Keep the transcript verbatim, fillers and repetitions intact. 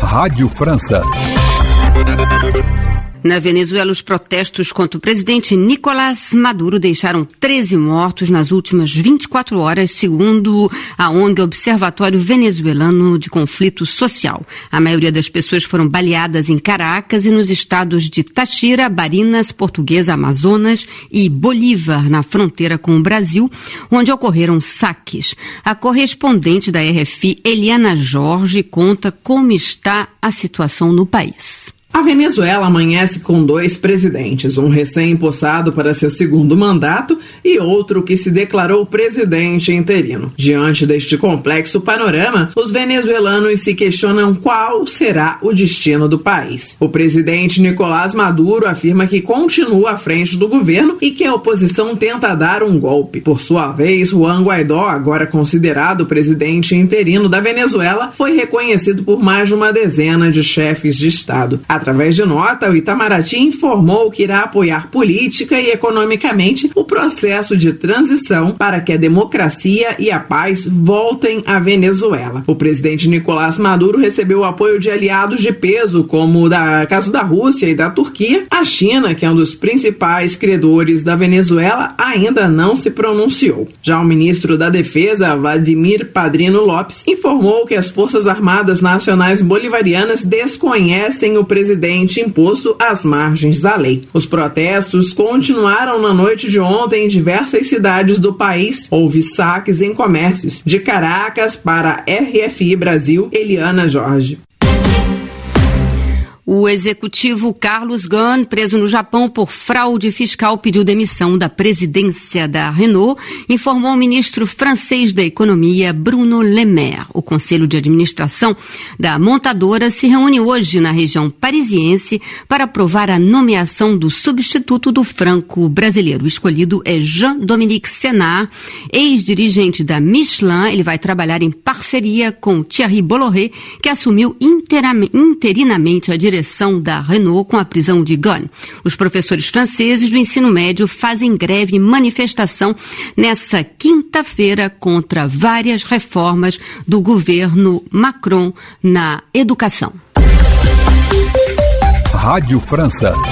Rádio França. Na Venezuela, os protestos contra o presidente Nicolás Maduro deixaram treze mortos nas últimas vinte e quatro horas, segundo a O N G Observatório Venezuelano de Conflito Social. A maioria das pessoas foram baleadas em Caracas e nos estados de Táchira, Barinas, Portuguesa, Amazonas e Bolívar, na fronteira com o Brasil, onde ocorreram saques. A correspondente da R F I, Eliana Jorge, conta como está a situação no país. A Venezuela amanhece com dois presidentes, um recém-empossado para seu segundo mandato e outro que se declarou presidente interino. Diante deste complexo panorama, os venezuelanos se questionam qual será o destino do país. O presidente Nicolás Maduro afirma que continua à frente do governo e que a oposição tenta dar um golpe. Por sua vez, Juan Guaidó, agora considerado presidente interino da Venezuela, foi reconhecido por mais de uma dezena de chefes de Estado. Através de nota, o Itamaraty informou que irá apoiar política e economicamente o processo de transição para que a democracia e a paz voltem à Venezuela. O presidente Nicolás Maduro recebeu o apoio de aliados de peso, como o da, caso da Rússia e da Turquia. A China, que é um dos principais credores da Venezuela, ainda não se pronunciou. Já o ministro da Defesa, Vladimir Padrino Lopes, informou que as Forças Armadas Nacionais Bolivarianas desconhecem o presidente presidente imposto às margens da lei. Os protestos continuaram na noite de ontem em diversas cidades do país. Houve saques em comércios. De Caracas para a R F I Brasil, Eliana Jorge. O executivo Carlos Ghosn, preso no Japão por fraude fiscal, pediu demissão da presidência da Renault, informou o ministro francês da Economia, Bruno Le Maire. O conselho de administração da montadora se reúne hoje na região parisiense para aprovar a nomeação do substituto do franco-brasileiro. O escolhido é Jean-Dominique Senard, ex-dirigente da Michelin. Ele vai trabalhar em parceria com Thierry Bolloré, que assumiu interinamente a direção da Renault com a prisão de Ghosn. Os professores franceses do ensino médio fazem greve e manifestação nessa quinta-feira contra várias reformas do governo Macron na educação. Rádio França.